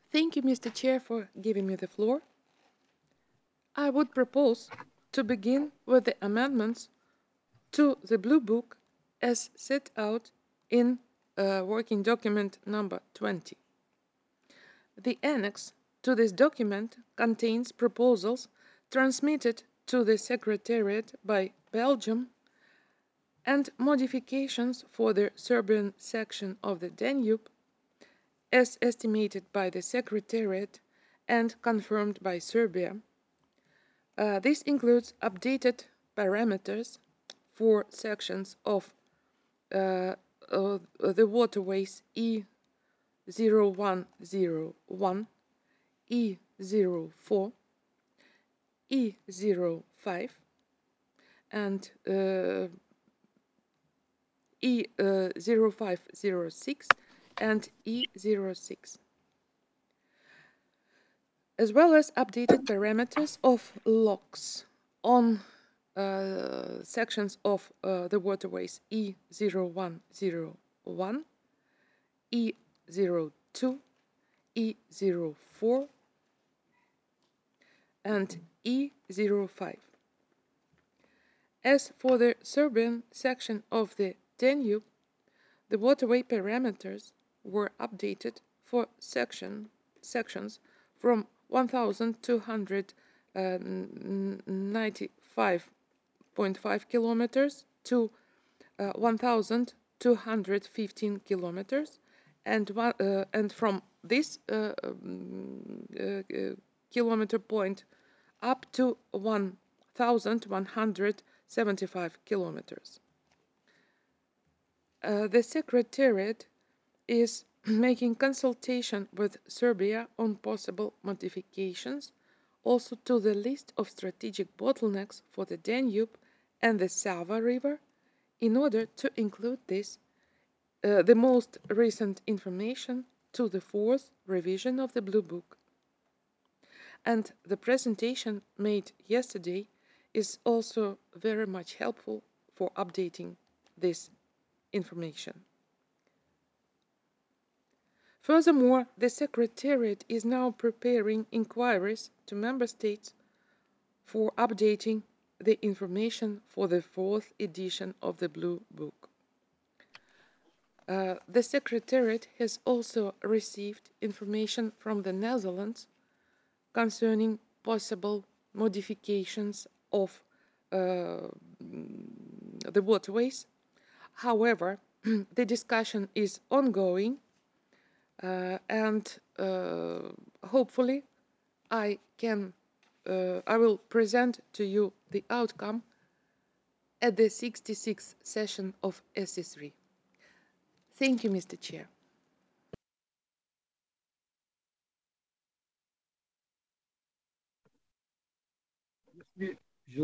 Thank you, Mr. Chair, for giving me the floor. I would propose to begin with the amendments to the Blue Book as set out in working document number 20. The annex to this document contains proposals transmitted to the Secretariat by Belgium and modifications for the Serbian section of the Danube, as estimated by the Secretariat and confirmed by Serbia. This includes updated parameters for sections of the waterways E0101, E04, E05, and E0506 and E06, as well as updated parameters of locks on sections of the waterways E0101, E02, E04, and E05. As for the Serbian section of the Danube, the waterway parameters were updated for sections from 1,295.5 kilometers to 1,215 kilometers, and from this kilometer point up to 1,175 kilometers. The Secretariat is making consultation with Serbia on possible modifications also to the list of strategic bottlenecks for the Danube and the Sava River in order to include the most recent information to the fourth revision of the Blue Book. And the presentation made yesterday is also very much helpful for updating this information. Furthermore, the Secretariat is now preparing inquiries to Member States for updating the information for the fourth edition of the Blue Book. The Secretariat has also received information from the Netherlands concerning possible modifications of the waterways. However, the discussion is ongoing, and hopefully I will present to you the outcome at the 66th session of SE3. Thank you, Mr. Chair.